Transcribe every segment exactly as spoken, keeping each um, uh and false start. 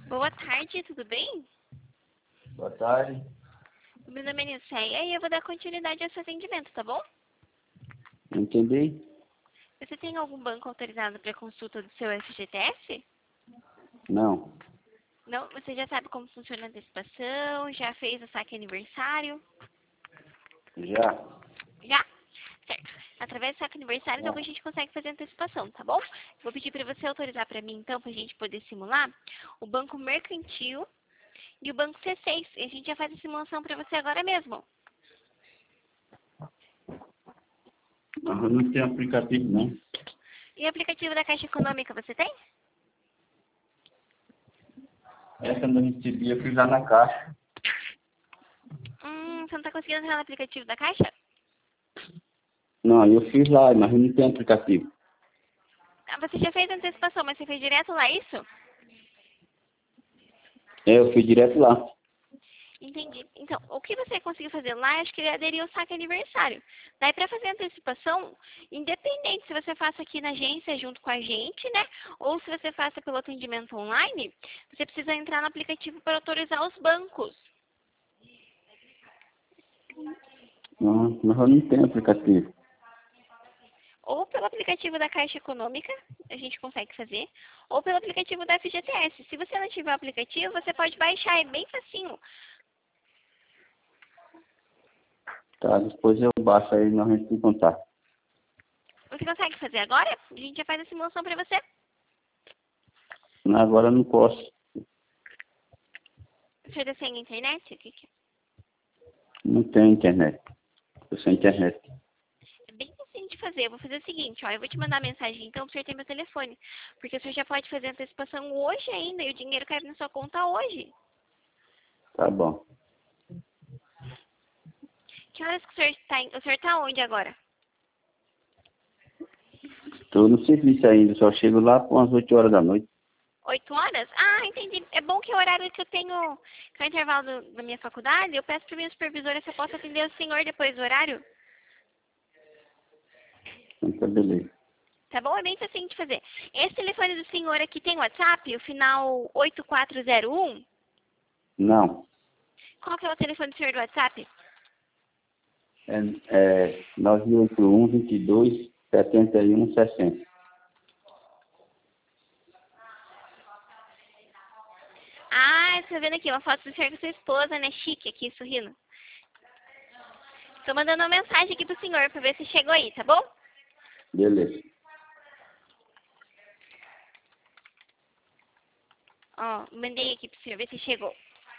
Boa tarde, tudo bem? Boa tarde. Meu nome é Nilceia e eu vou dar continuidade ao seu atendimento, tá bom? Entendi? Você tem algum banco autorizado para consulta do seu F G T S? Não. Não? Você já sabe como funciona a antecipação? Já fez o saque aniversário? Já? Já? Certo. Através do saque aniversário, então, a gente consegue fazer antecipação, tá bom? Vou pedir para você autorizar para mim, então, para a gente poder simular o Banco Mercantil e o Banco C seis. E a gente já faz a simulação para você agora mesmo. Mas eu não tenho aplicativo, não. E o aplicativo da Caixa Econômica você tem? Essa eu não recebi, eu fiz lá na caixa. Hum, você não está conseguindo entrar no aplicativo da Caixa? Não, eu fiz lá, mas eu não tenho aplicativo. Ah, você já fez a antecipação, mas você fez direto lá, isso? É, eu fui direto lá. Entendi. Então, o que você conseguiu fazer lá, acho que ele aderiu ao saque aniversário. Daí, para fazer a antecipação, independente se você faça aqui na agência junto com a gente, né? Ou se você faça pelo atendimento online, você precisa entrar no aplicativo para autorizar os bancos. Não, mas eu não tenho aplicativo. Ou pelo aplicativo da Caixa Econômica, a gente consegue fazer, ou pelo aplicativo da F G T S. Se você não tiver o aplicativo, você pode baixar, é bem facinho. Tá, depois eu baixo aí e nós entramos em contato. Você consegue fazer agora? A gente já faz a simulação para você. Não, agora eu não posso. O senhor tá sem internet? O que que é? Não tenho internet. Eu sem internet. É bem assim de fazer. Eu vou fazer o seguinte, ó. Eu vou te mandar mensagem então pro senhor ter meu telefone. Porque o senhor já pode fazer a antecipação hoje ainda e o dinheiro cai na sua conta hoje. Tá bom. Que horas que o senhor está? O senhor tá onde agora? Estou no serviço ainda, só chego lá por umas oito horas da noite. Oito horas? Ah, entendi. É bom que é o horário que eu tenho, que é o intervalo do- da minha faculdade, eu peço para minha supervisora se eu posso atender o senhor depois do horário. Então tá beleza. Tá bom? É bem fácil de fazer. Esse telefone do senhor aqui tem WhatsApp, o final oito quatro zero um. Não. Qual que é o telefone do senhor do WhatsApp? É, é nove oito um, vinte e dois, setenta e um, sessenta. Ah, você tá vendo aqui uma foto do senhor com sua esposa, né? Chique aqui, sorrindo. Tô mandando uma mensagem aqui pro senhor pra ver se chegou aí, tá bom? Beleza. Ó, mandei aqui pro senhor, ver se chegou.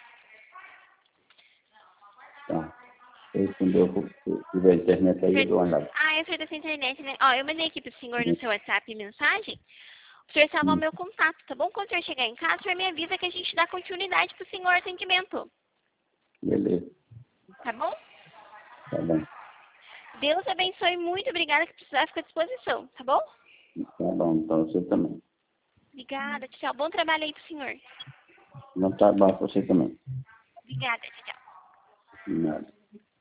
Tá. Eu, quando eu tiver internet aí, eu dou uma olhada. Ah, eu sou dessa internet, né? Ó, eu mandei aqui pro senhor no seu WhatsApp mensagem. O senhor salvar o Hum. meu contato, tá bom? Quando o senhor chegar em casa, o senhor me avisa que a gente dá continuidade pro senhor atendimento. Beleza. Tá bom? Tá bom. Deus abençoe, muito obrigada, que precisar fica à disposição, tá bom? Tá bom, então você também. Obrigada, tchau. Bom trabalho aí pro senhor. Não tá bom pra você também. Obrigada, tchau. Nada.